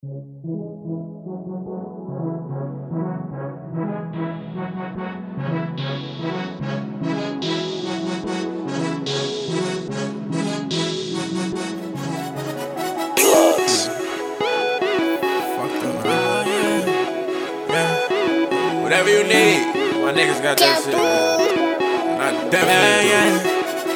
Whatever you need, my niggas got that shit. I definitely do.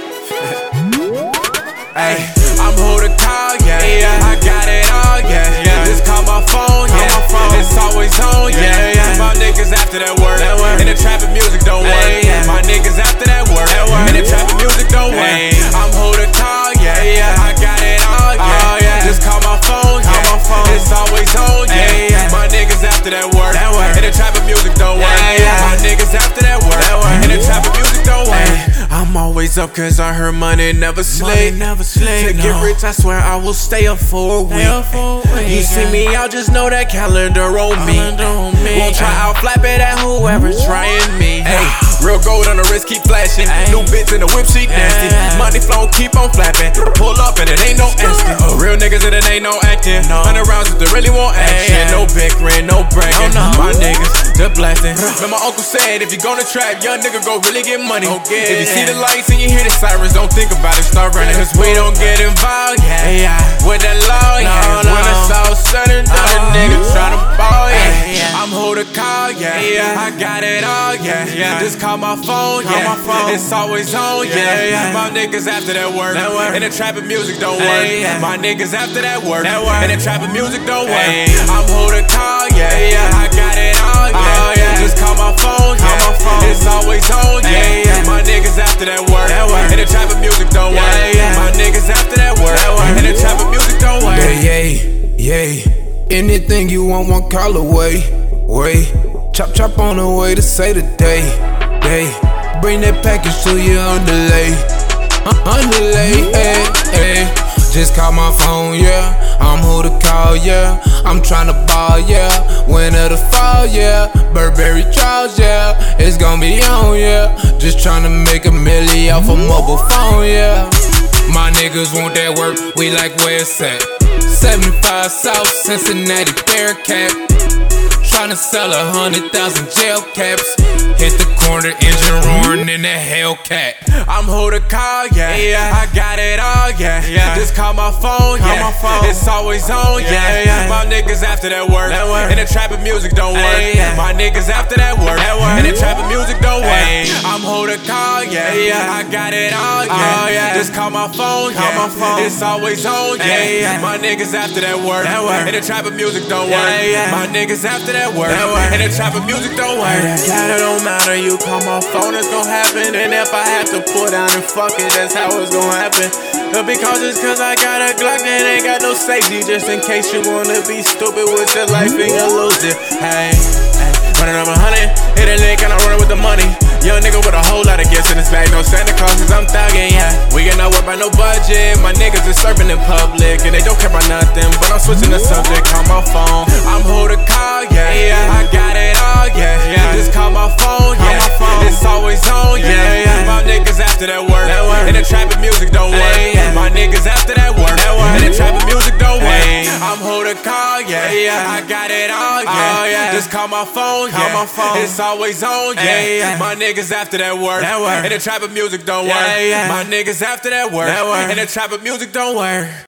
Hey, I'm who to call, yeah. I got it all, yeah. Just call my phone, yeah. It's always on, yeah. My niggas after that work, and the trap and music don't work. My niggas after that work, and the trap and music don't work. I'm who to call, yeah. I got it all, yeah. Just call my phone, yeah. It's always on, yeah. My niggas after that work, and the trap and music don't work. My niggas after that work, and the trap and music don't work. I'm always up cause I heard money never sleep. To get rich, I swear I will stay up for a week. You see me, I'll just know that calendar on me. Won't try out flap it at whoever trying me. Hey, real gold on the wrist keep flashing. New bits in the whip sheet nasty. Money flow keep on flapping. Pull up and it ain't no asking. Real niggas and it ain't no acting. 100 rounds if they really want action. No bickering, no bragging. My niggas, the blasting. Remember my uncle said if you gonna trap, young nigga go really get money. If you see the lights and you hear the sirens, don't think about it, start running. Cause we don't get involved, with that law, When it's all said and done, a nigga tryna ball, I'm who to call, I got it all, Just call my phone, It's always on, My niggas after that work, and the trap and music don't work. My niggas after that work, and the trap and music don't work. I'm who to call, I got it all, Just call my phone, It's always on, My niggas after that work, and the trap and music don't work. My niggas after that work, and the trap and music don't work. Anything you want, one call away. Wait, chop on the way to say the day. Bring that package to you on delay. Just call my phone, I'm who to call, I'm tryna ball, winter to fall, Burberry draws, it's gon' be on, Just tryna make a milli off a mobile phone, My niggas want that work, we like where it's at. 75 South Cincinnati Bearcat. Tryna sell 100,000 jail caps. Hit the corner, engine roaring in that Hellcat. I'm who to call, I got it all, Just call my phone, It's always on, My niggas after that work, and the trap and music don't work. My niggas after that work, and the trap and music don't work. I'm who to call, I got it all, Just call my phone, It's always on, My niggas after that work, and the trap and music don't work. My niggas after that work, and the trap and music don't work. It don't matter, you call my phone, it's gon' happen. And if I have to pull down and fuck it, that's how it's gon' happen. Because it's cause I got a Glock and ain't got no safety. Just in case you wanna be stupid with your life and you lose it. Hey, running up 100, hit a lick and I'm running with the money. Young nigga with a whole lot of gifts in his bag. No Santa Claus cause I'm thuggin', We get no work by no budget. My niggas is serving in public and they don't care about nothing. But I'm switching the subject, call my phone. I'm who to call, I got it all, Just call my phone, It's always on, My niggas after that work, and the trap and music don't work. My niggas after that work, and the trap and music don't work. I'm who to call, I got it all, Just call my phone, It's always on, My niggas after that work, and the trap and music don't work. My niggas after that work, and the trap and music don't work.